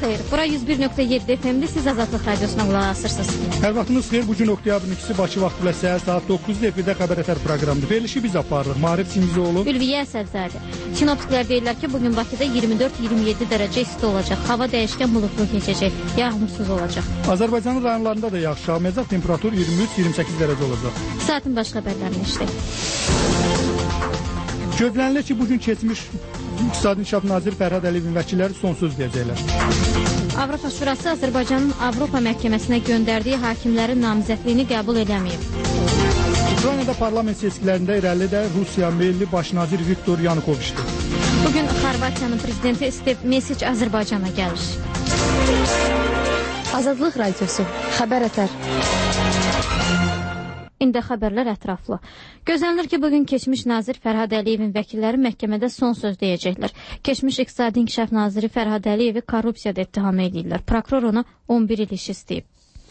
xeyir. Bura 101.7 FM-də siz Azadlıq Radiosuna qulaq asırsınız. Hər vaxtınız xeyir. Bugün oktyabrın 2-si Bakı vaxtı ilə səhər saat 9-da efirdə Xəbər Ətər proqramıdır. Verilişi biz aparırıq. Marif Cimizoğlu, Ülviyə Əsədzadə. Sinoptiklər deyirlər ki, bugün Bakıda 24-27 dərəcə isti olacaq. Hava dəyişkən buludlu keçəcək. Yağmursuz olacaq. Azərbaycanın rayonlarında da yağış yağmayacaq. Temperatur 23-28 dərəcə olacaq. Saatin baş xəbərlərini eşitdik. Gözlənilir ki, bugün keçmiş İqtisadi İnkişaf Naziri Fərhad Əliyevin vəkilləri son söz deyəcəklər. Avropa Şurası Azərbaycanın Avropa Məhkəməsinə göndərdiyi hakimlərin namizədliyini qəbul edəməyib. Ukraynada parlament seçkilərində irəli də Rusiya milli baş naziri Viktor Yanukoviçdir. Bugün Xorvatiyanın prezidenti Step Mesic Azərbaycana gəlir. Azadlıq Radiosu, Xəbər Ətər. İndi xəbərlər ətraflı. Gözlənilir ki, bugün keçmiş nazir Fərhad Əliyevin vəkilləri məhkəmədə son söz deyəcəklər. Keçmiş İqtisadi İnkişaf naziri Fərhad Əliyevi korrupsiyada ittiham edirlər. Prokuror ona 11 il iş istəyib.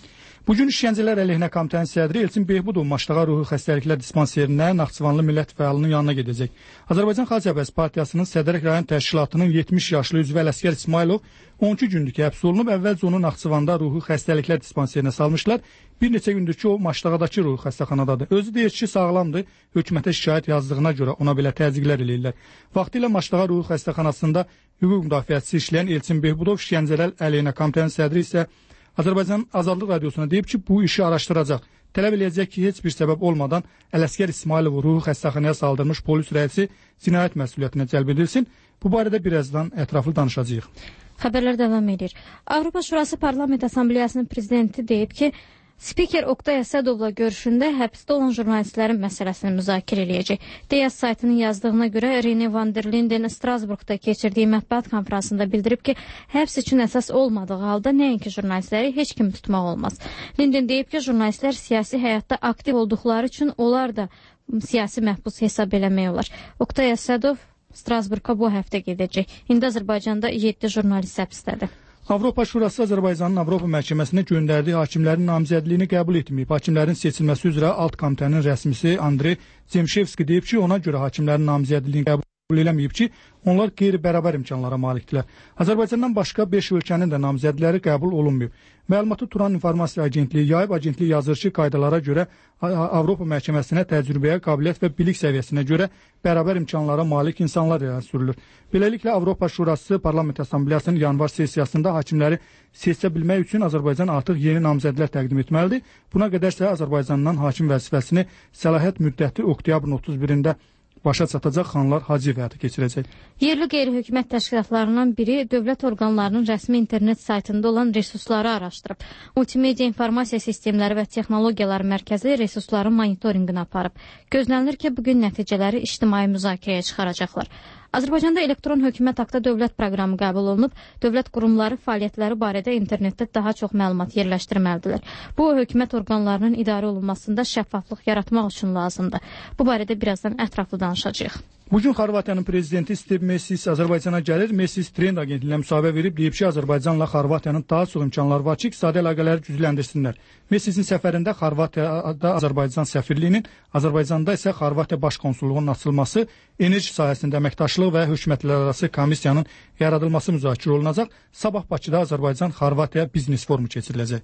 Bugün İşgəncələr əleyhinə komitənin sədri Elçin Behbudov Maştağa Ruhi Xəstəliklər Dispanserinə Naxçıvanlı millət fəalının yanına gedəcək. Azərbaycan Xalq Cəbhəsi Partiyasının Sədərək rayon təşkilatının 70 yaşlı üzvü Ələsgər İsmailov 12 gündür ki, həbs olunub. Əvvəlcə onu Naxçıvanda Ruhi Xəstəliklər Dispanserinə salmışlar. Bir neçə gündür ki, o Maştağadakı Ruhi xəstəxanadadır. Özü deyir ki, sağlamdır. Hökumətə şikayət yazdığına görə ona belə təzyiqlər eləyirlər. Vaxtilə Maştağa Ruhi xəstəxanasında hüquq müdafiəçisi işləyən Elçin Behbudov İşgəncələr əleyhinə komitənin sədri isə Azərbaycan Azadlıq Radiosuna deyib ki, bu işi araşdıracaq. Tələb eləyəcək ki, heç bir səbəb olmadan Ələsgər İsmailovu Ruhi xəstəxanaya saldırmış polis rəisi cinayət məsuliyyətinə cəlb edilsin. Bu barədə birazdan ətraflı danışacağıq. Xəbərlər davam edir. Avropa Şurası Parlament Assambleyasının prezidenti deyib ki, Spiker Oqtay Əsədovla görüşündə həbsdə olan jurnalistlərin məsələsini müzakirə eləyəcək. DS saytının yazdığına görə Rene van der Linden Strasburqda keçirdiyi mətbuat konfransında bildirib ki, həbs üçün əsas olmadığı halda nəinki jurnalistləri heç kim tutmaq olmaz. Linden deyib ki, jurnalistlər siyasi həyatda aktiv olduqları üçün onlar da siyasi məhbus hesab eləmək olar. Oqtay Əsədov Strasburqa bu həftə gedəcək. İndi Azərbaycanda 7 jurnalist həbsdədir. Avropa Şurası Azərbaycanın Avropa Məhkəməsinə göndərdiyi hakimlərin namizədliyini qəbul etməyib. Hakimlərin seçilməsi üzrə alt komitənin rəsmisi Andrey Zemşevski deyib ki, ona görə hakimlərin namizədliyini qəbul eləməyib ki, onlar qeyri-bərabər imkanlara malikdirlər. Azərbaycandan başqa 5 ölkənin də namizədləri qəbul olunmayıb. Məlumatı Turan İnformasiya Agentliyi yayıb. Agentlik yazır ki, qaydalara görə Avropa Məhkəməsinə təcrübəyə, qabiliyyət və bilik səviyyəsinə görə bərabər imkanlara malik insanlar irəli sürülür. Beləliklə, Avropa Şurası Parlament Assambleyasının yanvar sessiyasında hakimləri seçə bilmək üçün Azərbaycan artıq yeni namizədlər təqdim etməlidir. Buna qədərsə Azərbaycandan hakim vəzifəsini səlahiyyət müddəti oktyabrın 31-də başa çatacaq Xanlar Hacıyev həyata keçirəcək. Yerli qeyri-hökumət təşkilatlarından biri dövlət orqanlarının rəsmi internet saytında olan resursları araşdırıb. Multimedia İnformasiya Sistemləri və Texnologiyalar Mərkəzi resursların monitorinqini aparıb. Gözlənilir ki, bugün nəticələri ictimai müzakirəyə çıxaracaqlar. Azərbaycanda elektron hökumət haqqında dövlət proqramı qəbul olunub. Dövlət qurumları fəaliyyətləri barədə internetdə daha çox məlumat yerləşdirməlidirlər. Bu, hökumət orqanlarının idarə olunmasında şəffaflıq yaratmaq üçün lazımdır. Bu barədə birazdan ətraflı danışacağıq. Bugün Xorvatiyanın prezidenti Step Mesic Azərbaycana gəlir. Mesic Trend agentliyinə müsahibə verib, deyib ki, Azərbaycanla Xorvatiyanın daha çox imkanları var ki, iqtisadi əlaqələri gücləndirsinlər. Mesicin səfərində Xorvatiyada Azərbaycan səfirliyinin, Azərbaycanda isə Xorvatiya baş konsulluğunun açılması, enerji sahəsində əməkdaşlıq və hökumətlərarası komissiyanın yaradılması müzakirə olunacaq. Sabah Bakıda Azərbaycan-Xorvatiya biznes forumu keçiriləcək.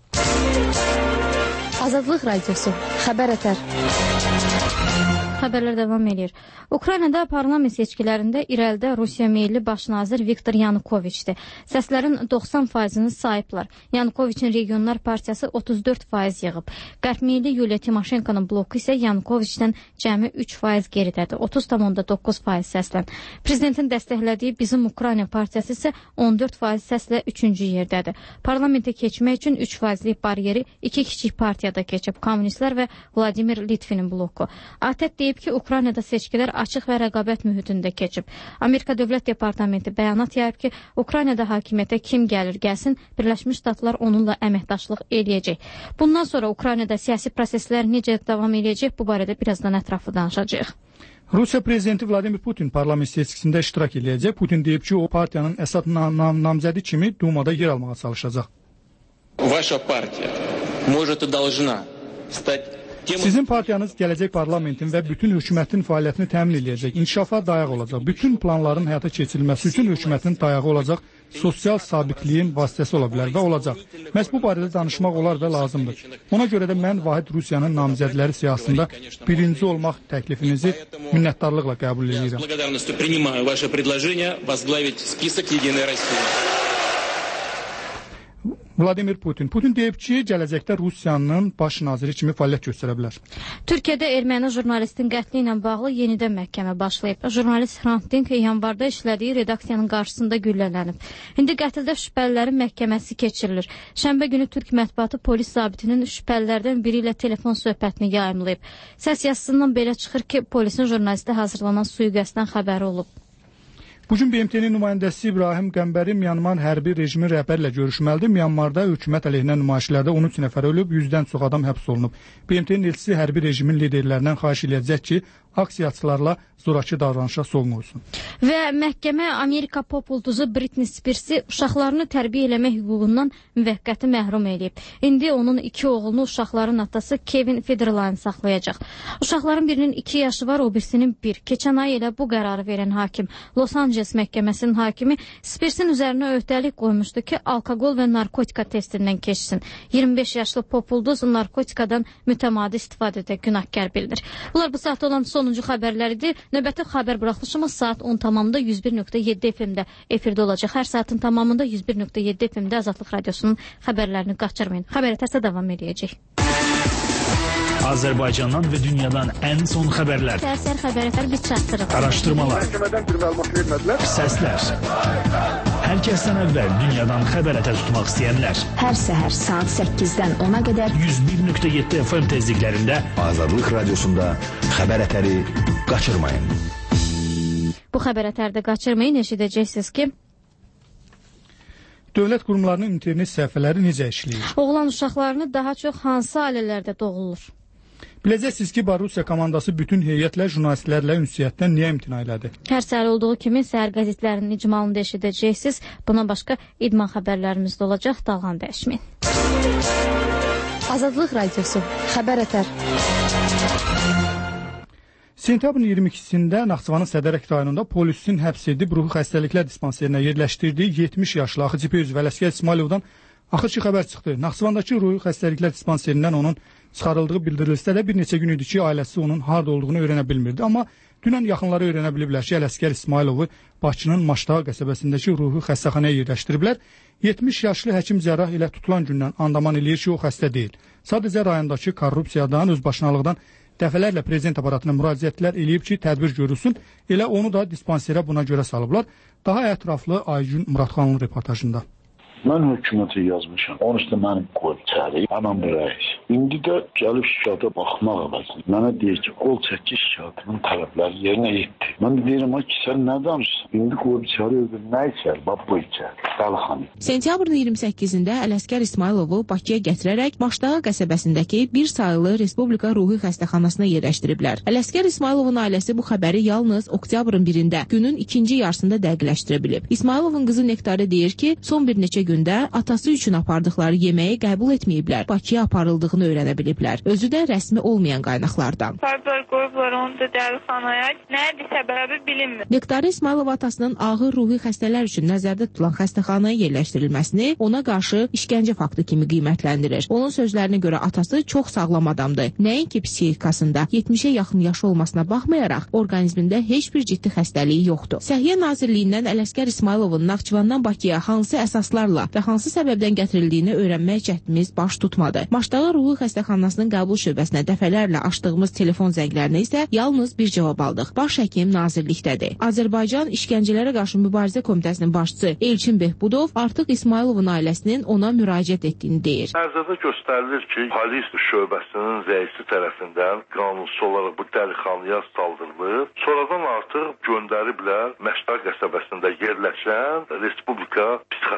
Azadlıq Radiosu, Xəbər Ətər. Xəbərlər davam edir. Ukraynada parlament seçkilərində irəlidə Rusiya milli baş nazir Viktor Yanukoviçdir. Səslərin 90%-ni sayıblar. Yanukoviçin Regionlar Partiyası 34% yığıb. Qərb milli Yuliya Timoşenkonun bloku isə Yanukoviçdən cəmi 3% geridədir. 30,9% səslə. Prezidentin dəstəklədiyi Bizim Ukrayna Partiyası isə 14% səslə 3-cü yerdədir. Parlamentə keçmək üçün 3%lik bariyeri iki kiçik partiyada keçib. Kommunistlər və Vladimir Litvinin bloku. ATƏT deyib ki, Ukraynada seçkilər açıq və rəqabət mühitində keçib. Amerika Dövlət Departamenti bəyanat yayıb ki, Ukraynada hakimiyyətə kim gəlir gəlsin, Birləşmiş Ştatlar onunla əməkdaşlıq eləyəcək. Bundan sonra Ukraynada siyasi proseslər necə davam eləyəcək, bu barədə birazdan ətraflı danışacağıq. Rusiya prezidenti Vladimir Putin parlament seçkisində iştirak eləyəcək. Putin deyib ki, o partiyanın əsas namzədi kimi Dumada yer almağa çalışacaq. Ваша партия может и должна стать Sizin partiyanız gələcək parlamentin və bütün hökumətin fəaliyyətini təmin edəcək, inkişafa dayaq olacaq. Bütün planların həyata keçirilməsi üçün hökumətin dayağı olacaq sosial sabitliyin vasitəsi ola bilər və olacaq. Məhz bu barədə danışmaq olar və lazımdır. Ona görə də mən Vahid Rusiyanın namizədləri siyahısında birinci olmaq təklifinizi minnətdarlıqla qəbul edirəm. Vladimir Putin. Putin deyib ki, gələcəkdə Rusiyanın baş naziri kimi fəaliyyət göstərə bilər. Türkiyədə erməni jurnalistin qətli ilə bağlı yenidən məhkəmə başlayıb. Jurnalist Hrant Dink yanvarda işlədiyi redaksiyanın qarşısında güllələnib. İndi qətldə şübhəlilərin məhkəməsi keçirilir. Şənbə günü Türk mətbuatı polis zabitinin şübhəlilərdən biri ilə telefon söhbətini yayımlayıb. Səs yazısından belə çıxır ki, polisin jurnalistə hazırlanan sui-qəsddən xəbəri olub. Bugün BMT-nin nümayəndəsi İbrahim Qəmbəri Myanmar hərbi rejimin rəhbərlə görüşməlidir. Myanmarda hökumət əleyhinə nümayişlərdə 13 nəfər ölüb, 100-dən çox adam həbs olunub. BMT-nin elçisi hərbi rejimin liderlərindən xahiş edəcək ki, aksiyaçılarla zorakı davranışa son qoysun. Və məhkəmə Amerika pop ulduzu Britney Spears-i uşaqlarını tərbiyə eləmək hüququndan müvəqqəti məhrum edib. İndi onun 2 oğlunu uşaqların atası Kevin Federline saxlayacaq. Uşaqların birinin 2 yaşı var, o birisinin 1. Keçən ay elə bu qərarı verən hakim, Los Angeles məhkəməsinin hakimi Spears-in üzərinə öhdəlik qoymuşdu ki, alkoqol və narkotika testindən keçsin. 25 yaşlı pop ulduz narkotikadan mütəmadi istifadədə günahkar bilinir. Bunlar bu saatda olan sonuncu xəbərləridir. Növbəti xəbər buraxılışımız saat 10 tamamında 101.7 FM-də efirdə olacaq. Hər saatın tamamında 101.7 FM-də Azadlıq Radiosunun xəbərlərini qaçırmayın. Xəbərətəsə davam edəcək. Azərbaycandan və dünyadan ən son xəbərlər. Səhər xəbərlər biz çatdırırıq. Araşdırmalar. Məhkəmədən bir məlumat vermədilər. Səslər. Hər kəsdən əvvəl dünyadan xəbər ətə tutmaq istəyənlər. Hər səhər saat 8-dən 10-a qədər 101.7 FM tezliklərində Azadlıq Radiosunda xəbər ətəri qaçırmayın. Bu xəbər ətərdə qaçırmayın, eşidəcəksiniz ki, Dövlət qurumlarının internet səhifələri necə işləyir? Oğlan uşaqlarını daha çox hansı ailələrdə doğulur? Biləcəksiniz ki, Rusiya komandası bütün heyətlə, jurnalistlərlə ünsiyyətdən niyə imtina elədi? Hər səhər olduğu kimi səhər qəzetlərinin icmalını eşidəcəksiniz. Buna başqa idman xəbərlərimiz də olacaq. Dalğan dəyişməyin. Azadlıq Radiosu. Xəbər ətər. Sentyabrın 22-sində Naxçıvanın Sədərək rayonunda polisin həbs edib ruhi xəstəliklər dispanserinə yerləşdirdiyi 70 yaşlı Axıcı üzvü Ələsgər İsmayılovdan axırki xəbər çıxdı. Naxçıvandakı ruhi xəstəliklər dispanserindən onun çıxarıldığı bildirilsə də bir neçə gün idi ki, ailəsi onun harda olduğunu öyrənə bilmirdi. Amma dünən yaxınları öyrənə biliblər ki, Ələsgər İsmayılovu Bakının Maştağı qəsəbəsindəki ruhi xəstəxanaya yerləşdiriblər. 70 yaşlı həkim cərrah ilə tutulan gündən andaman eləyir ki, o xəstə deyil. Sadəcə rayondakı korrupsiyadan, özbaşınalıqdan dəfələrlə prezident aparatına müraciətlər eləyib ki, tədbir görülsün. Elə onu da dispanserə buna görə salıblar. Daha ətraflı Aygün Muradxanlı reportajında. Mən hökumətə yazmışam. Onun üstə məni qoyub çağırıb. Anam rəis. İndi də gəlib şikayətə baxmaq əvəzinə. Mənə deyir ki, qol çəkiş şikayətinin tələbləri yerinə yetdi. Mən də deyirəm ki, sən nə danışırsan? İndi qoyub çağırıb, nə içər? Bu içər. Dəlxanı. Sentyabrın 28-də Ələsgər İsmayılovu Bakıya gətirərək Maştağı qəsəbəsindəki bir sayılı Respublika Ruhi Xəstəxanasına yerləşdiriblər. Ələsgər İsmayılovun ailəsi bu xəbəri yalnız oktyabrın 1-də, günün ikinci yarısında dəqiqləşdirə bilib. İsmayılovun qızı Nektarə deyir ki, son bir neçə gündə atası üçün apardıqları yeməyi qəbul etməyiblər. Bakıya aparıldığını öyrənə biliblər. Özü də rəsmi olmayan qaynaqlardan. Qoyublar onu da dəlxanaya. Nədir səbəbi bilinmir. Nektarə İsmayılov atasının ağır ruhi xəstələr üçün nəzərdə tutulan xəstəxanaya yerləşdirilməsini ona qarşı işgəncə faktı kimi qiymətləndirir. Onun sözlərinə görə atası çox sağlam adamdır. Nəinki psixikasında 70-ə yaxın yaşı olmasına baxmayaraq orqanizmində heç bir ciddi xəstəliyi yoxdur. Səhiyyə Nazirliyindən Ələsgər İsmayılovun Naxçıvandan Bakıya hansı əsaslarla və hansı səbəbdən gətirildiyini öyrənmək cəhdimiz baş tutmadı. Maştağı Ruhi Xəstəxanasının qəbul şöbəsinə dəfələrlə açdığımız telefon zənglərinə isə yalnız bir cavab aldıq. Baş həkim nazirlikdədir. Azərbaycan İşgəncələrə qarşı Mübarizə Komitəsinin başçısı Elçin Behbudov artıq İsmayılovun ailəsinin ona müraciət etdiyini deyir. Nəzərdə göstərilir ki, polis şöbəsinin rəisi tərəfindən qanunsuz olaraq bu dəlixanaya saldırılıb. Sonradan artıq göndəriblər Məştaq qəsəbəsində yerləşən Respublika Psixiatriya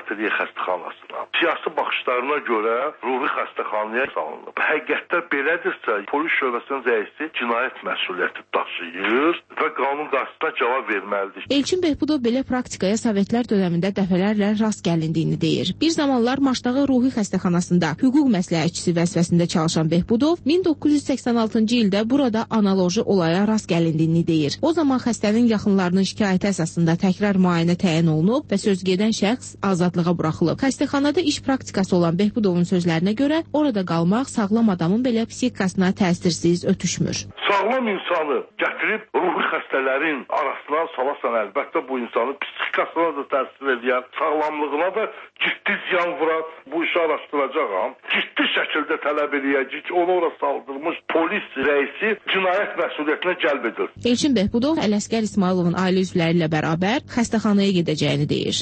xəstəxanasına. Siyasi baxışlarına görə ruhi xəstəxanaya salınıb. Həqiqətdə belədirsə, polis şöbəsinin rəisi cinayət məsuliyyəti daşıyır və qanun qarşısına cavab verməlidir. Elçin Behbudov belə praktikaya Sovetlər dövründə dəfələrlə rast gəlindiyini deyir. Bir zamanlar Maşdağı ruhi xəstəxanasında hüquq məsləhətçisi vəzifəsində çalışan Behbudov 1986-cı ildə burada analoji olaya rast gəlindiyini deyir. O zaman xəstənin yaxınlarının şikayəti əsasında təkrar müayinə təyin olunub və sözgedən şəxs azadlığa buraxılıb. Xəstəxanada iş praktikası olan Behbudovun sözlərinə görə orada qalmaq sağlam adamın belə psixikasına təsirsiz ötüşmür. Sağlam insanı gətirib ruhi xəstələrin arasına salasan, əlbəttə bu insanın psixikasına da təsir edən, sağlamlığına da ciddi ziyan vuran. Bu işi araşdıracağam. Ciddi şəkildə tələb eləyəcək. Onu ora saldırmış polis rəisi cinayət məsuliyyətinə cəlb edilir. Elçin Behbudov Ələsgər İsmayılovun ailə üzvləri ilə bərabər xəstəxanaya gedəcəyini deyir.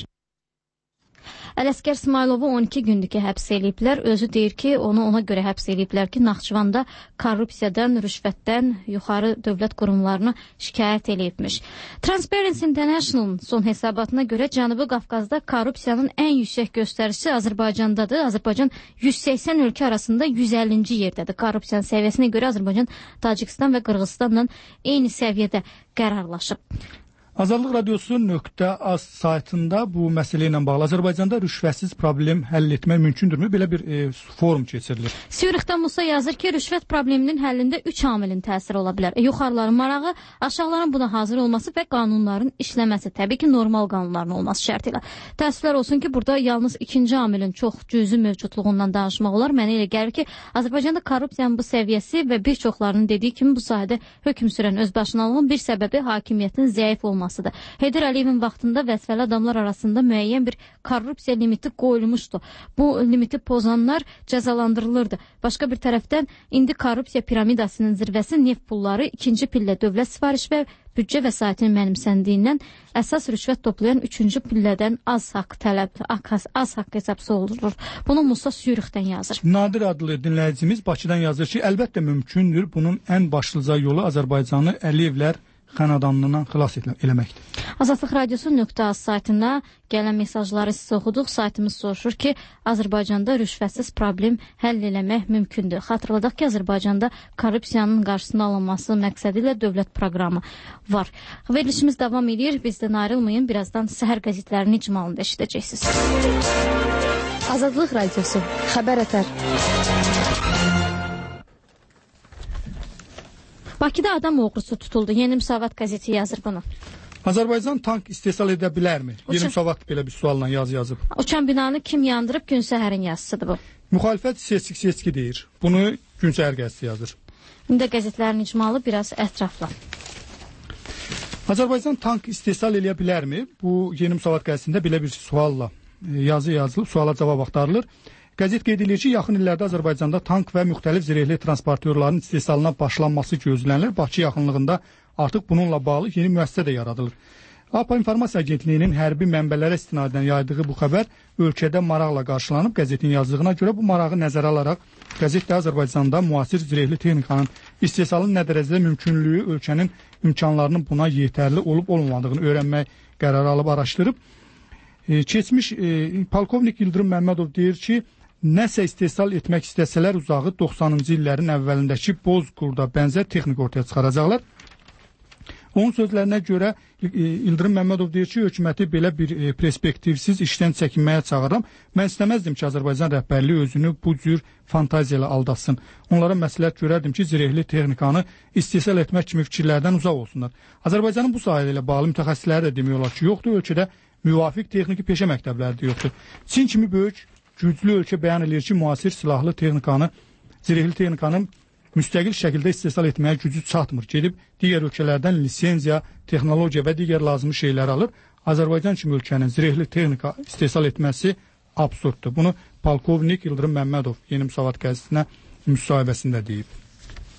Ələsgər İsmayılovu 12 gündür ki, həbs eləyiblər. Özü deyir ki, onu ona görə həbs eləyiblər ki, Naxçıvanda korrupsiyadan, rüşvətdən yuxarı dövlət qurumlarına şikayət eləyibmiş. Transparency International'ın son hesabatına görə Cənubi Qafqazda korrupsiyanın ən yüksək göstəricisi Azərbaycandadır. Azərbaycan 180 ölkə arasında 150-ci yerdədir. Korrupsiyanın səviyyəsinə görə Azərbaycan Tacikistan və Qırğızstanla eyni səviyyədə qərarlaşıb. Azadlıq Radiosu.az saytında bu məsələ ilə bağlı Azərbaycanda rüşvətsiz problem həll etmək mümkündürmü? Belə bir forum keçirilir. Sürixdən Musa yazır ki, rüşvət probleminin həllində 3 amilin təsiri ola bilər. Yuxarıların marağı, aşağıların buna hazır olması və qanunların işləməsi. Təbii ki, normal qanunların olması şərti ilə. Təəssüflər olsun ki, burada yalnız ikinci amilin çox cüzi mövcudluğundan danışmaq olar. Mənə elə gəlir ki, Azərbaycanda korrupsiyanın bu səviyyəsi və bir çoxlarının dediyi kimi bu sahədə hökm sürən özbaşınalığın bir səbəbi hakimiyyətin zəif olması. Heydər Əliyevin vaxtında vəzifəli adamlar arasında müəyyən bir korrupsiya limiti qoyulmuşdu. Bu limiti pozanlar cəzalandırılırdı. Başqa bir tərəfdən indi korrupsiya piramidasının zirvəsi neft pulları, ikinci pillə dövlət sifariş və büdcə vəsaitinin mənimsəndiyindən əsas rüşvət toplayan üçüncü pillədən az haqq hesabsı olunur. Bunu Musa Sürixdən yazır. Nadir adlı dinləyicimiz Bakıdan yazır ki, əlbəttə mümkündür. Bunun ən başlıca yolu Azərbaycanı Əliyevlər xənadanlığından xilas eləməkdir. Azadlıq Radiosu.az saytına gələn mesajları sizə oxuduq. Saytımız soruşur ki, Azərbaycanda rüşvətsiz problem həll eləmək mümkündür. Xatırladaq ki, Azərbaycanda korrupsiyanın qarşısının alınması məqsədi ilə dövlət proqramı var. Verilişimiz davam edir. Bizdən ayrılmayın. Birazdan səhər qəzetlərinin icmalını eşidəcəksiniz. Azadlıq Radiosu. Xəbər ətər. Bakıda adam oğrusu tutuldu. Yeni Müsavat qəzeti yazır bunu. Azərbaycan tank istehsal edə bilərmi? Yeni Müsavat belə bir sualla yazıb. Uçan binanı kim yandırıb? Gün səhərin yazısıdır bu. Müxalifət seçki deyir. Bunu Gün Səhər qəzeti yazır. İndi qəzetlərin icmalı biraz ətraflı. Azərbaycan tank istehsal edə bilərmi? Bu Yeni Müsavat qəzetində belə bir sualla yazılıb, suala cavab axtarılır. Qəzet qeyd edir ki, yaxın illərdə Azərbaycanda tank və müxtəlif zirehli transportörlərin istehsalına başlanması gözlənilir. Bakı yaxınlığında artıq bununla bağlı yeni müəssisə də yaradılır. APA İnformasiya Agentliyinin hərbi mənbələrə istinadən yaydığı bu xəbər ölkədə maraqla qarşılanıb. Qəzetin yazdığına görə bu marağı nəzərə alaraq qəzet də Azərbaycanda müasir zirehli texnikanın istehsalının nə dərəcədə mümkünlüyü, ölkənin imkanlarının buna yetərli olub-olmadığını öyrənmək qərarı alıb araşdırıb. Keçmiş polkovnik Yıldırım Məmmədov deyir ki, nəsə istehsal etmək istəsələr uzağı 90-cı illərin əvvəlindəki Bozqurda bənzər texnika ortaya çıxaracaqlar. Onun sözlərinə görə Yıldırım Məmmədov deyir ki, hökuməti belə bir perspektivsiz işdən çəkinməyə çağırıram. Mən istəməzdim ki, Azərbaycan rəhbərliyi özünü bu cür fantaziya ilə aldatsın. Onlara məsləhət görərdim ki, zirehli texnikanı istehsal etmək kimi fikirlərdən uzaq olsunlar. Azərbaycanın bu sahələ ilə bağlı mütəxəssisləri də demək olar ki, yoxdur. Ölkədə müvafiq texniki peşə məktəbləri də yoxdur. Çin kimi böyük güclü ölkə bəyan edir ki, müasir silahlı texnikanı, zirehli texnikanın müstəqil şəkildə istehsal etməyə gücü çatmır. Gedib digər ölkələrdən lisenziya, texnologiya və digər lazımlı şeylər alır. Azərbaycan kimi ölkənin zirehli texnika istehsal etməsi absurddur. Bunu polkovnik Yıldırım Məmmədov Yeni Müsavat qəzetinə müsahibəsində deyib.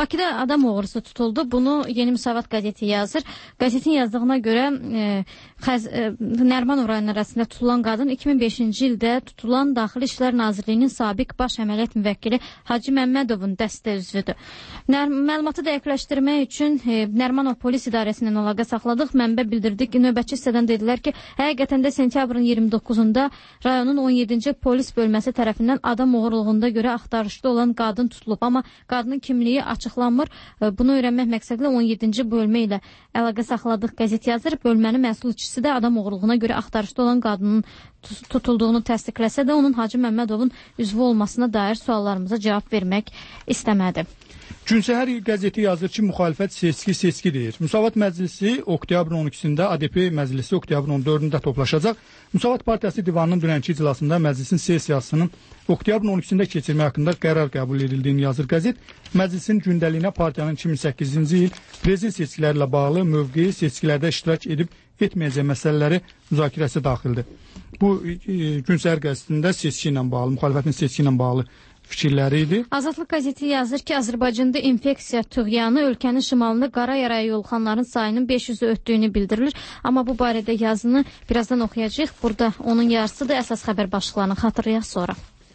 Bakıda adam oğrusu tutuldu. Bunu Yeni Müsavat qəzeti yazır. Qəzetin yazdığına görə Nərimanov rayonu arasında tutulan qadın 2005-ci ildə tutulan Daxili İşlər Nazirliyinin sabiq baş əməliyyat müvəkkili Hacı Məmmədovun dəstə üzvüdür. Məlumatı dəqiqləşdirmək üçün Nərimanov polis idarəsindən əlaqə saxladıq. Mənbə bildirdik ki, növbətçi hissədən dedilər ki, həqiqətən də sentyabrın 29-da rayonun 17-ci polis bölməsi tərəfindən adam oğurluğunda görə axtarışda olan qadın tutulub. Amma qadının kimliyi açıqlanmır. Bunu öyrənmək məqsədlə 17-ci bölmə ilə əlaqə saxladıq qəzet yazır. Bölmənin məsulçusu da adam oğurluğuna görə axtarışda olan qadının tutulduğunu təsdiqləsə də onun Hacı Məmmədovun üzvü olmasına dair suallarımıza cavab vermək istəmədi. Günsəhər qəzeti yazır ki, müxalifət seçki deyir. Müsavat Məclisi oktyabrın 12-sində, ADP Məclisi oktyabrın 14-də toplaşacaq. Müsavat Partiyası divanının dünənki iclasında məclisin sessiyasının oktyabrın 12-sində keçirmək haqqında qərar qəbul edildiyini yazır qəzet. Məclisin gündəliyinə partiyanın 2008-ci il prezident seçkiləri ilə bağlı mövqeyi, seçkilərdə iştirak edib etməyəcək məsələləri müzakirəsi daxildir. Bu Günsəhər qəzetində seçki ilə bağlı, müxalifətin seçki ilə bağlı fikirləri idi. Azadlıq qəzeti yazır ki, Azərbaycanda infeksiya tüğyanı ölkənin şimalında qara yaraya yoluxanların sayının 500-ü ötdüyünü bildirilir. Amma bu barədə yazını birazdan oxuyacağıq. Burada onun yarısıdır. Əsas xəbər başlıqlarını xatırlayaq sonra.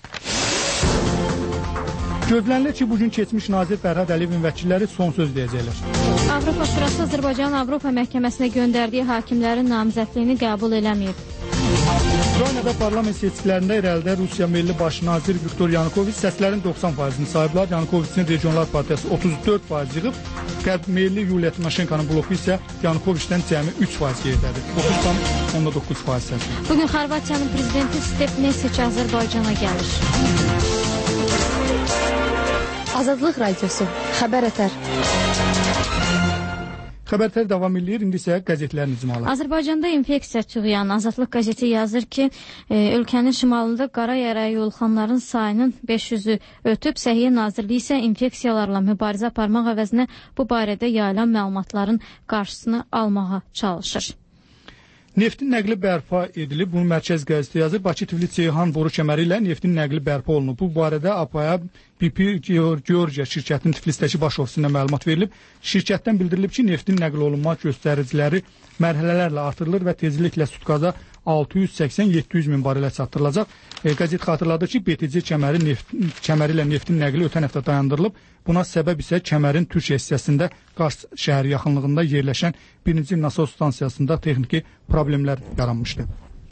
Gözlənilir ki, bugün keçmiş nazir Fərhad Əliyevin vəkilləri son söz deyəcəklər. Avropa Şurası Azərbaycanın Avropa məhkəməsinə göndərdiyi hakimlərin namizədliyini qəbul eləməyib. Ukraynada parlament seçkilərində irəlidə Rusiya Milli Baş nazir Viktor Yanukoviç səslərin 90%-ni sayıblar. Yanukoviçin Regionlar Partiyası 34% yığıb. Qərb Milli Yuliya Timoşenkonun bloku isə Yanukoviçdən cəmi 3% yerdədir. 9,9% səs. Bugün Xorvatiyanın prezidenti Step Mesic Azərbaycana gəlir. Azadlıq Radiosu, Xəbər Ətər. Xəbərlər davam edir. İndi isə qəzetlərin icmalı. Azərbaycanda infeksiya tüğyanı. Azadlıq qəzeti yazır ki, ölkənin şimalında qara yaraya yoluxanların sayının 500-ü ötüb. Səhiyyə Nazirliyi isə infeksiyalarla mübarizə aparmaq əvəzinə bu barədə yayılan məlumatların qarşısını almağa çalışır. Neftin nəqli bərpa edilib. Bunu Mərkəz qəzeti yazır. Bakı-Tiflis-Ceyhan boru kəməri ilə neftin nəqli bərpa olunub. Bu barədə APA-ya BP Georgia şirkətinin Tiflisdəki baş ofisində məlumat verilib. Şirkətdən bildirilib ki, neftin nəql olunma göstəriciləri mərhələlərlə artırılır və tezliklə sutkada 680-700 min barelə çatdırılacaq. Qəzet xatırladı ki, BTC kəməri ilə neftin nəqli ötən həftə dayandırılıb. Buna səbəb isə kəmərin Türkiyə hissəsində Qars şəhəri yaxınlığında yerləşən birinci nasos stansiyasında texniki problemlər yaranmışdı.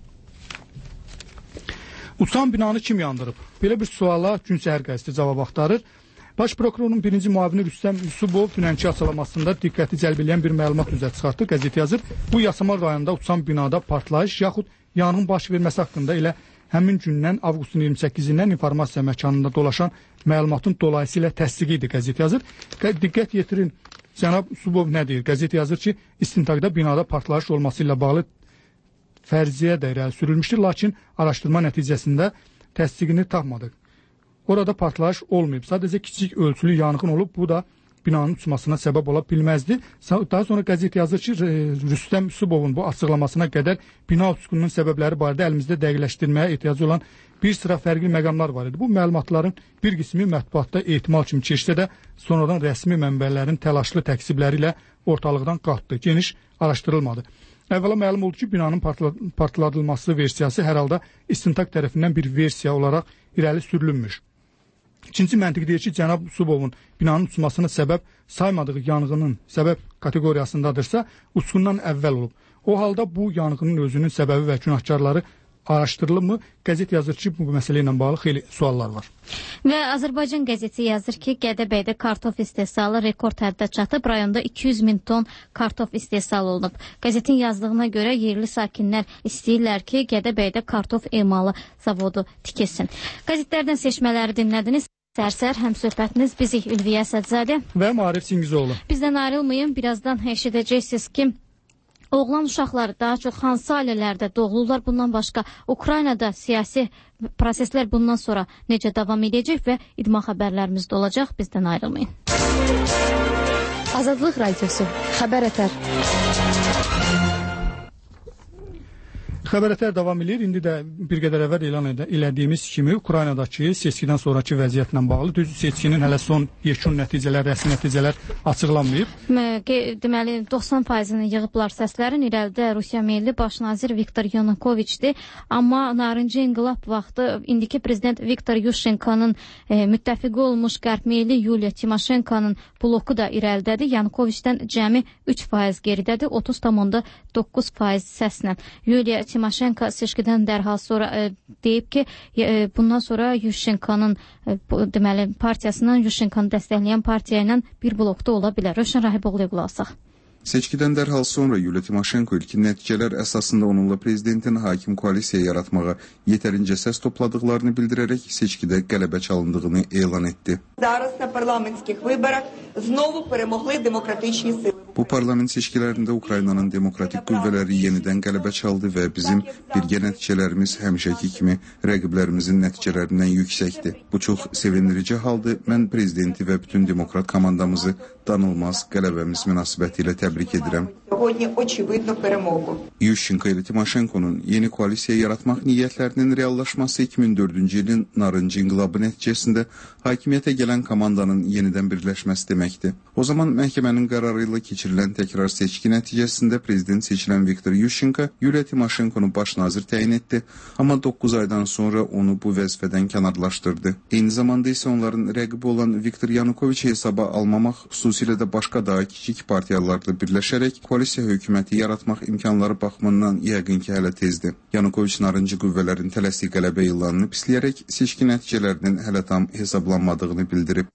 Uçan binanı kim yandırıb? Belə bir suala Günsəhər qəzeti cavab axtarır. Baş prokurorun birinci müavini Rüstəm Yusubov dünənki açıqlamasında diqqəti cəlb edən bir məlumat üzrə çıxartdı. Qəzet yazır, bu Yasamal rayonunda uçan binada partlayış yaxud yanğın baş verməsi haqqında elə həmin gündən avqustun 28-dən informasiya məkanında dolaşan məlumatın dolayısıyla təsdiqi idi, qəzet yazır. Diqqət yetirin, cənab Yusubov nə deyir? Qəzet yazır ki, istintaqda binada partlayış olması ilə bağlı fərziyyə də irəli sürülmüşdür, lakin araşdırma nəticəsində təsdiqini tapmadıq. Orada partlayış olmayıb. Sadəcə kiçik ölçülü yanğın olub. Bu da binanın uçmasına səbəb ola bilməzdi. Daha sonra qəzet yazır ki, Rüstəm Yusubovun bu açıqlamasına qədər bina uçqununun səbəbləri barədə əlimizdə dəqiqləşdirməyə ehtiyacı olan bir sıra fərqli məqamlar var idi. Bu məlumatların bir qismi mətbuatda ehtimal kimi keçsə də sonradan rəsmi mənbələrin təlaşlı təksibləri ilə ortalıqdan qalxdı. Geniş araşdırılmadı. Əvvəla məlum oldu ki, binanın partladılması versiyası hər halda istintaq tərəfindən bir versiya olaraq irəli sürülünmüş. İkinci məntiq deyir ki, cənab Yusubovun binanın uçmasına səbəb saymadığı yanğının səbəb kateqoriyasındadırsa, uçqundan əvvəl olub. O halda bu yanğının özünün səbəbi və günahkarları araşdırılır mı? Qəzet yazır ki, bu məsələ ilə bağlı xeyli suallar var. Və Azərbaycan qəzeti yazır ki, Gədəbəydə kartof istehsalı rekord həddə çatıb, rayonda 200 min ton kartof istehsal olunub. Qəzetin yazdığına görə yerli sakinlər istəyirlər ki, Gədəbəydə kartof emalı zavodu tikilsin. Qəzetlərdən seçmələri dinlədiniz. Sərsər həmsöhbətiniz bizi Ülviyə Əsədzadə və Maarif Singizoğlu. Bizdən ayrılmayın, birazdan eşidəcəksiniz ki, oğlan uşaqları daha çox hansı ailələrdə doğulurlar? Bundan başqa Ukraynada siyasi proseslər bundan sonra necə davam edəcək və idman xəbərlərimiz də olacaq. Bizdən ayrılmayın. Azadlıq Radiosu, Xəbər Ətər. Xəbərətər davam edir. İndi də bir qədər əvvəl elan elədiyimiz kimi Ukraynadakı seçkidən sonraki vəziyyətlə bağlı düz seçkinin hələ son yekun nəticələr, rəsmi nəticələr açıqlanmayıb. Deməli 90%-ni yığıblar səslərin. İrəlidə Rusiya milli baş nazir Viktor Yanukoviçdir. Amma narıncı inqilab vaxtı indiki prezident Viktor Yushchenko'nun müttəfiqi olmuş qərb milli Yuliya Timoşenko'nun bloku da irəlidədir. Yanukoviçdən cəmi 3% geridədir, 30,9% səslə. Yuliya Timoşenko seçkidən dərhal sonra deyib ki, bundan sonra Yushchenko'nun deməli partiyasından Yushchenko'nu dəstəkləyən partiya ilə bir blokda ola bilər. Rövşən Rahiboğlu'ya qulaq asaq. Seçkidən dərhal sonra Yuliya Timoşenko ilkin nəticələr əsasında onunla prezidentin hakim koalisiya yaratmağa yetərincə səs topladıqlarını bildirərək seçkidə qələbə çalındığını elan etdi. Bu parlament seçkilərində Ukraynanın demokratik qüvvələri yenidən qələbə çaldı və bizim birgə nəticələrimiz həmişəki kimi rəqiblərimizin nəticələrindən yüksəkdir. Bu çox sevindirici haldır. Mən prezidenti və bütün demokrat komandamızı danılmaz qələbəmiz münasibətilə təbrik edirəm. Yushchenko ilə Timoşenko'nun yeni koalisiya yaratmaq niyyətlərinin reallaşması 2004-cü ilin narıncı inqilabı nəticəsində hakimiyyətə gələn komandanın yenidən birləşməsi deməkdir. O zaman məhkəmənin qərarı ilə keçirilən təkrar seçki nəticəsində prezident seçilən Viktor Yushchenko Yuliya Timoşenko'nu baş nazir təyin etdi, amma 9 aydan sonra onu bu vəzifədən kənarlaşdırdı. Eyni zamanda isə onların rəqibi olan Viktor Yanukoviçi hesaba almamaq, xüsusilə də başqa daha kiçik partiyalarla birləşərək koalisiya hökuməti yaratmaq imkanları baxımından yəqin ki, hələ tezdir. Yanukoviç narıncı qüvvələrin tələsik qələbə ilanını pisləyərək seçki nəticələrinin hələ tam hesablanmadığını bildirib.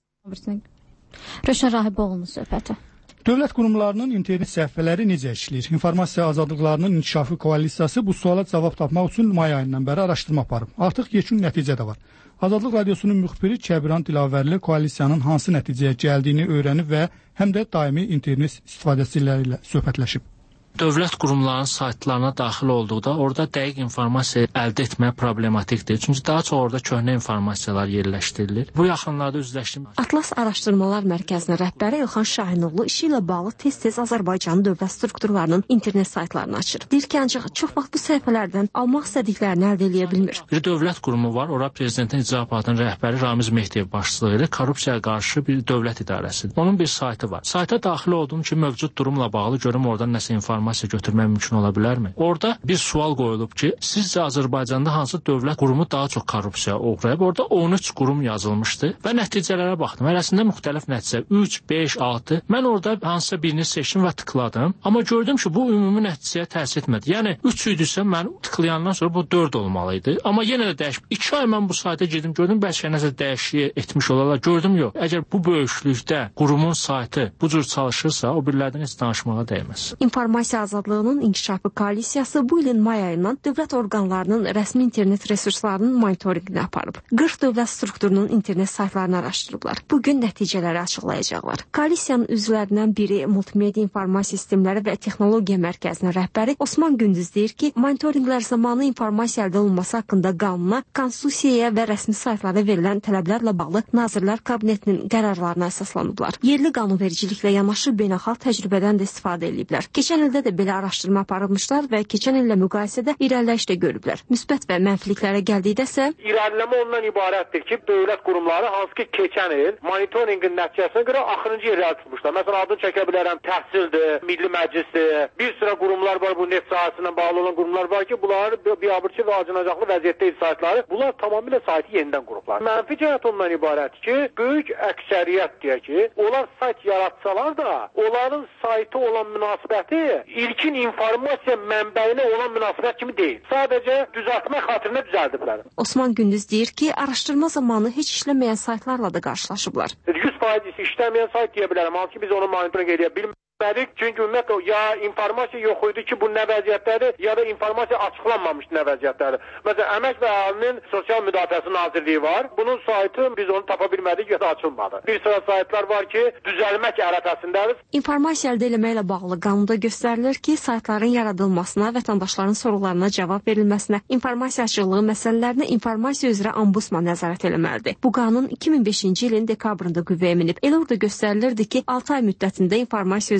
Rövşən Rahiboğlu'nun söhbəti. Dövlət qurumlarının internet səhifələri necə işləyir? İnformasiya azadlıqlarının inkişafı koalisiyası bu suala cavab tapmaq üçün may ayından bəri araşdırma aparıb. Artıq yekun nəticə də var. Azadlıq Radiosunun müxbiri Kəbiran Dilavərli koalisiyanın hansı nəticəyə gəldiyini öyrənib və həm də daimi internet istifadəçiləri ilə söhbətləşib. Dövlət qurumlarının saytlarına daxil olduqda orada dəqiq informasiya əldə etmək problematikdir. Çünki daha çox orada köhnə informasiyalar yerləşdirilir. Bu yaxınlarda üzləşdim. Atlas Araşdırmalar Mərkəzinin rəhbəri İlxan Şahinoğlu işi ilə bağlı tez-tez Azərbaycanın dövlət strukturlarının internet saytlarını açır. Deyir ki, ancaq çox vaxt bu səhifələrdən almaq istədiklərini əldə edə bilmir. Bir dövlət qurumu var, ora prezidentin icra aparatının rəhbəri Ramiz Mehdiyev başçılığı ilə korrupsiyaya qarşı bir dövlət idarəsidir. Onun bir saytı var. Sayta daxil oldum ki, mövcud durumla bağlı görüm oradan nəsə informasiya götürmək mümkün ola bilərmi? Orada bir sual qoyulub ki, sizcə Azərbaycanda hansı dövlət qurumu daha çox korrupsiya uğrayıb? Orada 13 qurum yazılmışdı və nəticələrə baxdım. Arasında müxtəlif nəticə 3, 5, 6. Mən orada hansısa birini seçdim və tıkladım. Amma gördüm ki, bu ümumi nəticəyə təsir etmədi. Yəni 3 idisə mən tıklayandan sonra bu 4 olmalıydı. Amma yenə də dəyişib. 2 ay mən bu sayta girdim, gördüm bəlkə nəsə dəyişiklik etmiş olarlar. Gördüm yox. Əgər bu böyüklükdə qurumun saytı bu cür çalışırsa, o birlərdən heç danışmağa dəyməz. İnformasiya azadlığının inkişafı koalisiyası bu ilin may ayından dövlət orqanlarının rəsmi internet resurslarının monitorinqini aparıb. 40 dövlət strukturunun internet saytlarını araşdırıblar. Bugün nəticələri açıqlayacaqlar. Koalisiyanın üzvlərindən biri Multimedia İnformasiya Sistemləri və Texnologiya Mərkəzinin rəhbəri Osman Gündüz deyir ki, monitorinqlər zamanı informasiya əldə olunması haqqında qanuna, konstitusiyaya və rəsmi saytlara verilən tələblərlə bağlı Nazirlər Kabinetinin qərarlarına əsaslanıblar. Yerli qanunvericiliklə yanaşı beynəlxalq təcrübədən də istifadə ediblər. Keçən ildə də belə araşdırma aparılmışlar və keçən illə müqayisədə irəliləyiş də görüblər. Müsbət və mənfiliklərə gəldikdə isə irəliləmə ondan ibarətdir ki, dövlət qurumları hansı ki keçən il monitorinqin nəticəsinə görə axırıncı yerləri tutmuşlar. Məsələn, adını çəkə bilərəm, təhsildir, Milli Məclisdir. Bir sıra qurumlar var, bu neft sahəsindən bağlı olan qurumlar var ki, bunlar biabırçı və acınacaqlı vəziyyətdə saytları, bunlar tamamilə saytı yenidən qurublar. Mənfi cəhət ondan ibarətdir ki, böyük əksəriyyət deyək ki, onlar sayt yaratsalar da, onların saytı olan münasibəti ilkin informasiya mənbəyinə olan münasibət kimi deyil. Sadəcə düzəltmək xatirinə düzəldiblər. Osman Gündüz deyir ki, araşdırma zamanı heç işləməyən saytlarla da qarşılaşıblar. 100% işləməyən sayt deyə bilərəm. Halbuki biz onu monitorinq edə bilmədik. Çünki ümumiyyətlə ya informasiya yox idi ki, bu nə vəziyyətdədir, ya da informasiya açıqlanmamışdı nə vəziyyətdədir. Məsələn, Əmək və Əhalinin Sosial Müdafiəsi Nazirliyi var. Bunun saytı biz onu tapa bilmədik ya da açılmadı. Bir sıra saytlar var ki, düzəlmək ərəfəsindədir. İnformasiya əldə etməklə bağlı qanunda göstərilir ki, saytların yaradılmasına, vətəndaşların sorularına cavab verilməsinə, informasiya açıqlığı məsələlərinə informasiya üzrə Ombudsman nəzarət etməlidir. Bu qanun 2005-ci ilin dekabrında qüvvəyə minib. Elə orada göstərilirdi ki, 6 ay müddətində informasiya üzrə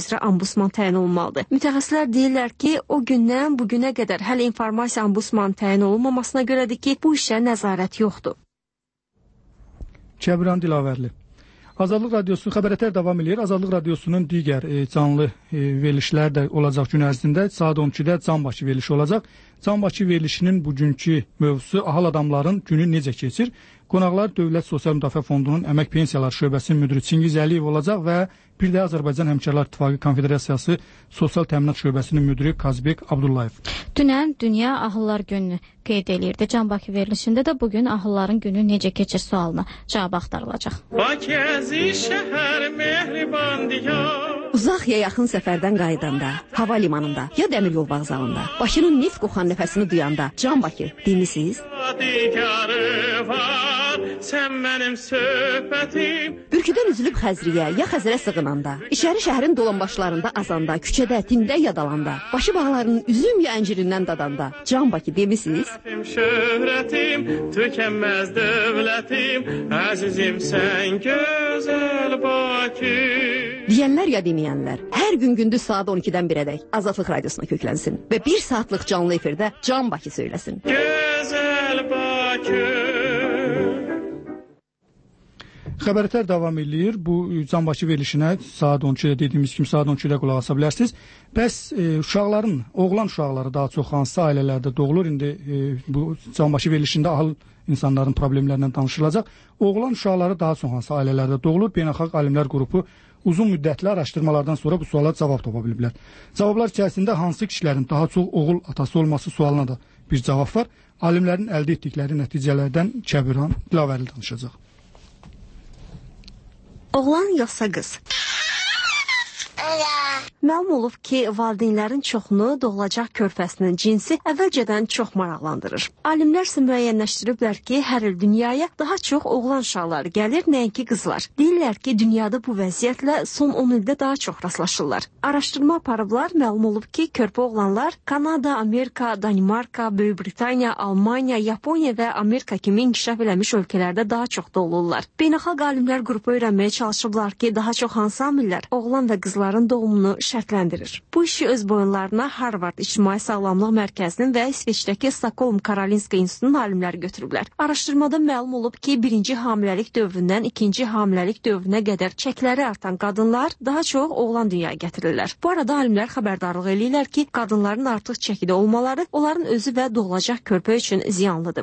üzrə ombudsman təyin olunmalıdır. Mütəxəssislər deyirlər ki, o gündən bu günə qədər hələ informasiya ombudsmanı təyin olunmamasına görədir ki, bu işə nəzarət yoxdur. Kəbran Dilavərli. Azadlıq Radiosu xəbərətər davam edir. Azadlıq Radiosunun digər canlı verilişlər də olacaq gün ərzində. Saat 12-də Canbaşı verilişi olacaq. Canbaşı verilişinin bugünkü mövzusu ahal adamların günü necə keçir? Qonaqlar Dövlət Sosial Müdafiə Fondunun Əmək Pensiyalar Şöbəsinin müdiri Çingiz Əliyev olacaq və bir də Azərbaycan Həmkarlar İttifaqı Konfederasiyası Sosial Təminat Şöbəsinin müdiri Qazbek Abdullayev. Dünən Dünya Ahıllar Gününü qeyd eləyirdi. Canbaşı verilişində də bugün ahılların günü necə keçir sualına cavab axtarılacaq. Uzaq ya yaxın səfərdən qayıdanda, hava limanında ya dəmir yol vağzalında, Bakının neft qoxan nəfəsini duyanda, Canbaşı demisiniz? Sən mənim söhbətim. Bürküdən üzülüb Xəzriyə ya Xəzərə sığınanda, İçəri şəhərin dolanbaşlarında azanda, küçədə, tində yadalanda, başı bağlarının üzüm ya əncirindən dadanda, Canbaşı demisiniz? Şöhrətim, tükənməz dövlətim, əzizim sən gözəl Bakı. Deyənlər ya deməyənlər, hər gün gündüz saat 12-dən 1-ədək Azadlıq Radiosuna köklənsin və 1 saatlıq canlı efirdə Canbaşı söyləsin. Gözəl Bakı. Xəbərətər davam edir. Bu Canbaşı verilişinə saat 12-də dediyimiz kimi saat 12-də qulaq asa bilərsiniz. Bəs uşaqların, oğlan uşaqları daha çox hansı ailələrdə doğulur? İndi bu Canbaşı verilişində ahıl insanların problemlərindən danışılacaq. Oğlan uşaqları daha çox hansı ailələrdə doğulur? Beynəlxalq Alimlər Qrupu uzun müddətli araşdırmalardan sonra bu suala cavab tapa biliblər. Cavablar içərisində hansı kişilərin daha çox oğul atası olması sualına da bir cavab var. Alimlərin əldə etdikləri nəticələrdən Kəbran Dilavərli danışacaq. Oğlan yoxsa qız? Məlum olub ki, valideynlərin çoxunu doğulacaq körpəsinin cinsi əvvəlcədən çox maraqlandırır. Alimlər isə müəyyənləşdiriblər ki, hər il dünyaya daha çox oğlan uşaqları gəlir, nəinki qızlar. Deyirlər ki, dünyada bu vəziyyətlə son 10 ildə daha çox rastlaşırlar. Araşdırma aparıblar, məlum olub ki, körpə oğlanlar Kanada, Amerika, Danimarka, Böyük Britaniya, Almaniya, Yaponiya və Amerika kimi inkişaf eləmiş ölkələrdə daha çox doğulurlar. Beynəlxalq Alimlər Qrupu öyrənməyə çalışıblar ki, daha çox hansı amillər oğlan və qızların doğumunu şərtləndirir. Bu işi öz boyunlarına Harvard İctimai Sağlamlıq Mərkəzinin və İsveçdəki Stockholm Karolinska İnstitutunun alimləri götürüblər. Araşdırmada məlum olub ki, birinci hamiləlik dövründən ikinci hamiləlik dövrünə qədər çəkləri artan qadınlar daha çox oğlan dünyaya gətirirlər. Bu arada alimlər xəbərdarlıq eləyirlər ki, qadınların artıq çəkidə olmaları onların özü və doğulacaq körpə üçün ziyanlıdır.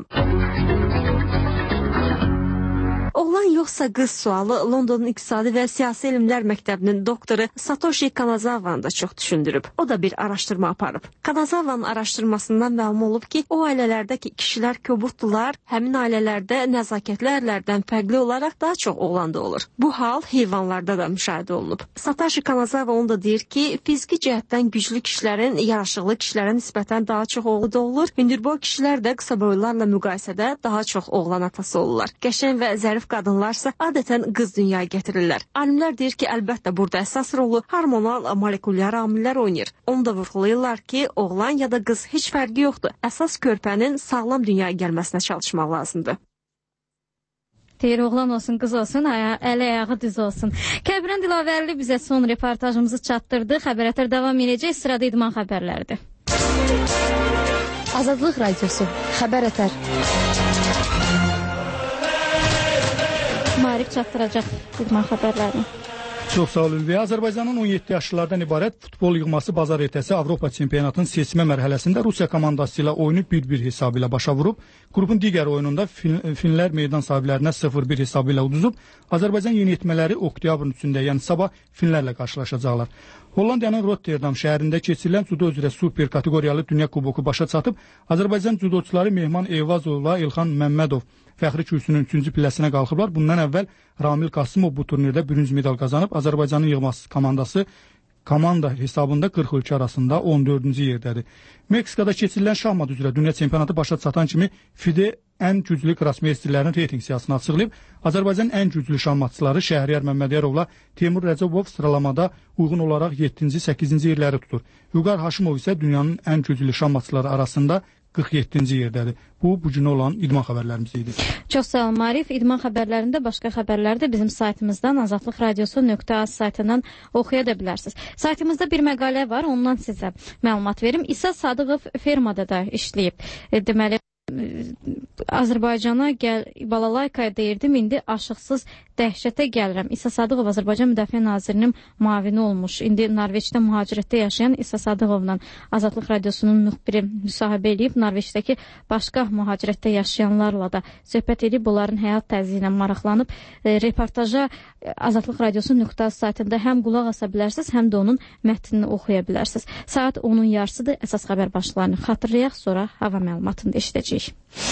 Oğlan yoxsa qız sualı Londonun İqtisadi və Siyasi Elmlər Məktəbinin doktoru Satoshi Kanazavanı da çox düşündürüb. O da bir araşdırma aparıb. Kanazavanın araşdırmasından məlum olub ki, o ailələrdəki kişilər kobuddular, həmin ailələrdə nəzakətli ərlərdən fərqli olaraq daha çox oğlan da olur. Bu hal heyvanlarda da müşahidə olunub. Satoshi Kanazava onu da deyir ki, fiziki cəhətdən güclü kişilərin yaraşıqlı kişilərə nisbətən daha çox oğlu da olur. Hündürboy kişilər də qısa boylarla müqayisədə daha çox oğlan atası olurlar. Qəşəng və zərif qadınlarsa adətən qız dünyaya gətirirlər. Alimlər deyir ki, əlbəttə burada əsas rolu hormonal molekulyar amillər oynayır. Onu da vurğulayırlar ki, oğlan ya da qız heç fərqi yoxdur. Əsas körpənin sağlam dünyaya gəlməsinə çalışmaq lazımdır. Deyir, oğlan olsun, qız olsun, əli ayağı düz olsun. Kəbran Dilavərli bizə son reportajımızı çatdırdı. Xəbərətər davam edəcək. Sırada idman xəbərləridir. Azadlıq Radiosu, Xəbərətər. Marif çatdıracaq idman xəbərlərini. Çox sağ olun. Azərbaycanın 17 yaşlılardan ibarət futbol yığması bazar ertəsi Avropa çempionatının seçmə mərhələsində Rusiya komandası ilə oyunu 1-1 hesabı ilə başa vurub. Qrupun digər oyununda Finlər meydan sahiblərinə 0-1 hesabı ilə uduzub. Azərbaycan yeniyetmələri oktyabrın 3-də, yəni sabah Finlərlə qarşılaşacaqlar. Hollandiyanın Rotterdam şəhərində keçirilən judo üzrə super kateqoriyalı Dünya Kuboku başa çatıb. Azərbaycan judoçuları Mehman Eyvazovla İlxan Məmmədov fəxri kürsünün 3-cü pilləsinə qalxıblar. Bundan əvvəl Ramil Qasımov bu turnirdə bürünc medal qazanıb. Azərbaycanın yığması komandası komanda hesabında 40 ölkə arasında 14-cü yerdədir. Meksikada keçirilən şahmat üzrə dünya çempionatı başa çatan kimi FIDE ən güclü qrosmeysterlərin reyting siyasını açıqlayıb. Azərbaycan ən güclü şahmatçıları Şəhriyar Məmmədyarovla Teymur Rəcəbov sıralamada uyğun olaraq 7-ci, 8-ci yerləri tutur. Vüqar Haşimov isə dünyanın ən güclü şahmatçıları arasında 47-ci yerdədir. Bu günə olan idman xəbərlərimiz idi. Çox sağ olun Arif. İdman xəbərlərində başqa xəbərləri də bizim saytımızdan azadlıqradiosu.az saytından oxuya da bilərsiniz. Saytımızda bir məqalə var, ondan sizə məlumat verim. İsa Sadıqov fermada da işləyib. Deməli, Azərbaycana balalaykaya deyirdim, indi aşıqsız dəhşətə gəlirəm. İsa Sadıqov Azərbaycan Müdafiə Nazirinin müavini olmuş. İndi Norveçdə mühacirətdə yaşayan İsa Sadıqovla Azadlıq Radiosunun müxbiri müsahibə edib, Norveçdəki başqa mühacirətdə yaşayanlarla da söhbət edib, onların həyat tərzi ilə maraqlanıb. Reportaja Azadlıq Radiosu.az saytında həm qulaq asa bilərsiniz, həm də onun mətnini oxuya bilərsiniz. Saat 10-un yarısıdır. Əsas xəbər başlarını xatırlayaq, sonra hava məlumatını da eşidəcəyik.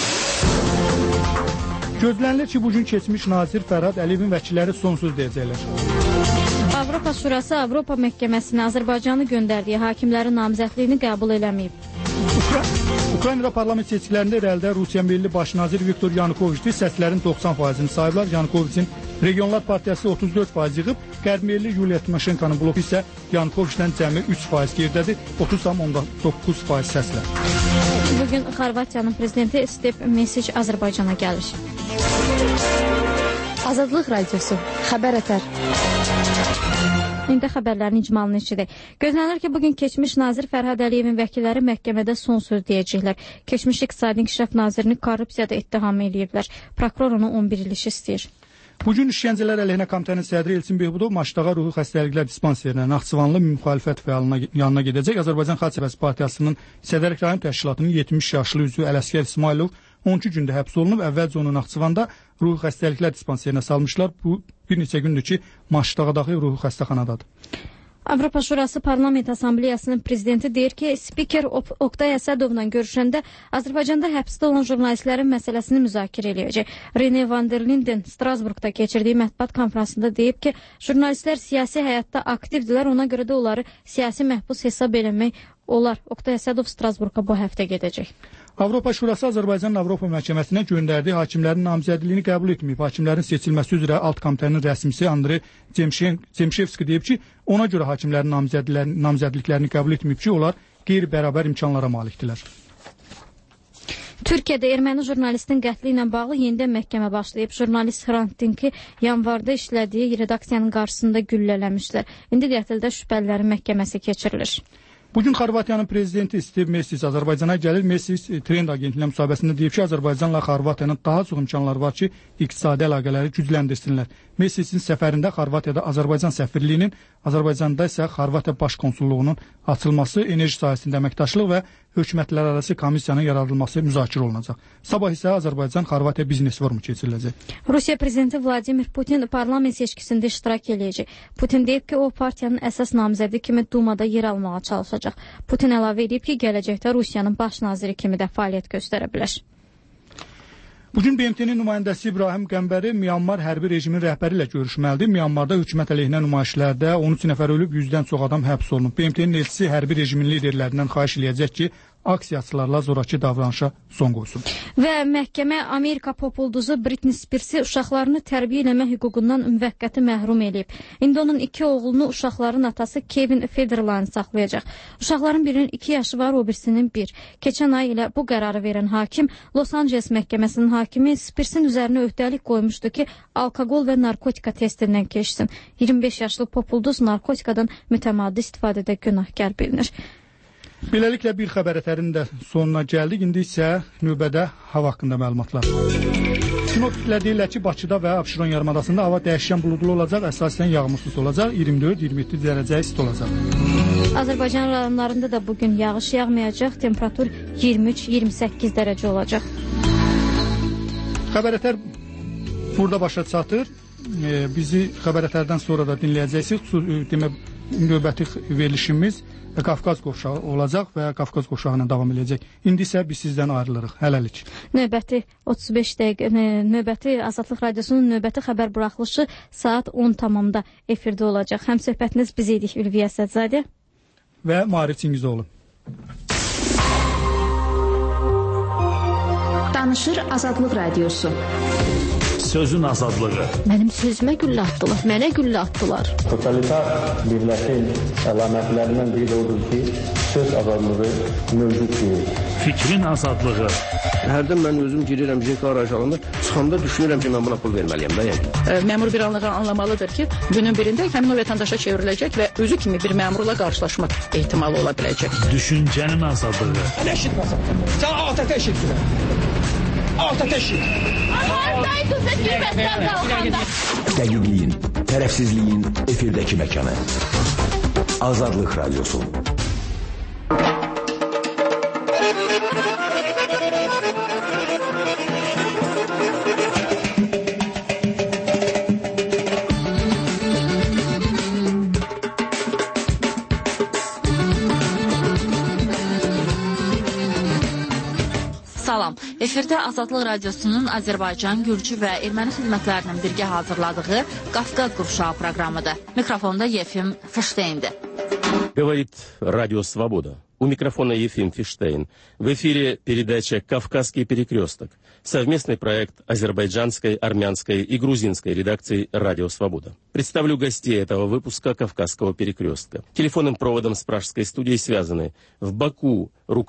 Gözlənilir ki, bugün keçmiş nazir Fərhad Əliyevin vəkilləri son söz deyəcəklər. Avropa Şurası Avropa Məhkəməsinə Azərbaycanı göndərdiyi hakimlərin namizədliyini qəbul eləməyib. Ukraynada parlament seçkilərində irəlidə Rusiya Milli Baş naziri Viktor Yanukoviçdir. Səslərin 90%-ni sayıblar. Yanukoviçin Regionlar Partiyası 34% yığıb. Qərb Milli Yuliya Timoşenkonun bloku isə Yanukoviçdən cəmi 3% geridədir. 30,9% səslə. Bugün Xorvatiyanın prezidenti Step Mesic Azərbaycana gəlir. Azadlıq Radiosu, xəbər ətər. İndi xəbərlərin icmalını eşidək. Gözlənir ki, bugün keçmiş nazir Fərhad Əliyevin vəkilləri məhkəmədə son söz deyəcəklər. Keçmiş İqtisadi İnkişaf nazirini korrupsiyada ittiham eləyiblər. Prokuror onu 11 il iş istəyir. Bugün İşgəncələr əleyhinə komitənin sədri Elçin Behbudov Maçdağa Ruhi Xəstəliklər Dispanserinə Naxçıvanlı müxalifət fəalına yanına gedəcək. Azərbaycan Xalq Cəbhəsi Partiyasının Sədərək rayon təşkilatının 70 yaşlı üzvü Ələsgər İsmailov 12 gündə həbs olunub. Əvvəlcə onu Naxçıvanda Ruhi Xəstəliklər Dispanserinə salmışlar. Bu bir neçə gündür ki, Maçdağdakı Ruhi Xəstəxanadadır. Avropa Şurası Parlament Assambleyasının prezidenti deyir ki, spiker Oktay Əsədovla görüşəndə Azərbaycanda həbsdə olan jurnalistlərin məsələsini müzakirə eləyəcək. Rene van der Linden Strasburqda keçirdiyi mətbuat konfransında deyib ki, jurnalistlər siyasi həyatda aktivdirlər, ona görə də onları siyasi məhbus hesab eləmək olar. Oktay Əsədov Strasburqa bu həftə gedəcək. Avropa Şurası Azərbaycanın Avropa Məhkəməsinə göndərdiyi hakimlərin namizədliyini qəbul etməyib. Hakimlərin seçilməsi üzrə alt komitənin rəsmisi Andrey Zemşevski deyib ki, ona görə hakimlərin namizədliklərini qəbul etməyib ki, onlar qeyri-bərabər imkanlara malikdirlər. Türkiyədə erməni jurnalistin qətli ilə bağlı yenidən məhkəmə başlayıb. Jurnalist Hrant Dink'i yanvarda işlədiyi redaksiyanın qarşısında güllələmişlər. İndi qətldə şübhəlilərin məhkəməsi keçirilir. Bugün Xorvatiyanın prezidenti Step Mesic Azərbaycana gəlir. Mesic Trend agentliyə müsahibəsində deyib ki, Azərbaycanla Xorvatiyanın daha çox imkanları var ki, iqtisadi əlaqələri gücləndirsinlər. Mesicin səfərində Xorvatiyada Azərbaycan səfirliyinin, Azərbaycanda isə Xorvatiya baş konsulluğunun açılması, enerji sahəsində əməkdaşlıq və hökumətlərarası komissiyanın yaradılması müzakirə olunacaq. Sabah isə Azərbaycan-Xorvatiya biznes forumu keçiriləcək. Rusiya prezidenti Vladimir Putin parlament seçkisində iştirak eləyəcək. Putin deyib ki, o partiyanın əsas namizədi kimi Dumada yer almağa çalışacaq. Putin əlavə edib ki, gələcəkdə Rusiyanın baş naziri kimi də fəaliyyət göstərə bilər. Bugün BMT-nin nümayəndəsi İbrahim Qəmbəri Myanmar hərbi rejimin rəhbəri ilə görüşməlidir. Myanmarda hökumət əleyhinə nümayişlərdə 13 nəfər ölüb, 100-dən çox adam həbs olunub. BMT-nin elçisi hərbi rejimin liderlərindən xahiş eləyəcək ki, aksiyaçılarla zorakı davranışa son qoysun. Və məhkəmə Amerika populduzu Britney Spears-i uşaqlarını tərbiyə eləmə hüququndan müvəqqəti məhrum eləyib. İndi onun 2 oğlunu uşaqların atası Kevin Federline saxlayacaq. Uşaqların birinin 2 yaşı var, o birisinin 1. Keçən ay ilə bu qərarı verən hakim Los Angeles məhkəməsinin hakimi Spears-in üzərinə öhdəlik qoymuşdu ki, alkoqol və narkotika testindən keçsin. 25 yaşlı populduz narkotikadan mütəmadi istifadədə günahkar bilinir. Beləliklə bir xəbər ətərinin də sonuna gəldik. İndi isə növbədə hava haqqında məlumatlar. Sinoptiklər deyirlər ki, Bakıda və Abşeron yarımadasında hava dəyişkən buludlu olacaq, əsasən yağmursuz olacaq, 24-27 dərəcə isti olacaq. Azərbaycan rayonlarında da bugün yağış yağmayacaq, temperatur 23-28 dərəcə olacaq. Xəbər ətər burada başa çatır. Bizi xəbər ətərdən sonra da dinləyəcəksiniz. Növbəti verilişimiz Qafqaz qovşağı olacaq və Qafqaz qovşağı ilə davam edəcək. İndi isə biz sizdən ayrılırıq. Hələlik. Növbəti 35 dəqiqə, növbəti Azadlıq Radiosunun növbəti xəbər buraxılışı saat 10 tamamda efirdə olacaq. Həm söhbətiniz biz idik Ülviyə Sədzadə və Maarif Çingizoğlu. Danışır Azadlıq Radiosu. Sözün azadlığı. Mənim sözümə güllə atdılar, mənə güllə atdılar. Totalitar dövlətin əlamətlərindən biri də odur ki, söz azadlığı mövcud deyil. Fikrin azadlığı. Hərdən mən özüm girirəm JK aracılığında, çıxanda düşünürəm ki, mən buna pul verməliyəm də yəni. Məmur bir anlığa anlamalıdır ki, günün birində həmin o vətəndaşa çevriləcək və özü kimi bir məmurla qarşılaşmaq ehtimalı ola biləcək. Düşüncənin azadlığı. Eşitməsən. Sən ATƏT eşitdirəm. ATƏT eşit. Dəqiqliyin, tərəfsizliyin efirdəki məkanı. Azadlıq Radyosu. Salam. Efirdə Azadlıq Radyosunun Azərbaycan, Gürcü və Erməni xidmətlərinin birgə hazırladığı Qafqaz Qurşağı proqramıdır. Mikrofonda Yefim Fişteyndir. Говорит Радио Свобода. У микрофона Ефим Фиштейн. В эфире передача «Кавказский перекресток». Совместный проект азербайджанской, армянской и грузинской редакций «Радио Свобода». Представлю гостей этого выпуска «Кавказского перекрестка». Телефонным проводом с пражской студией связаны в Баку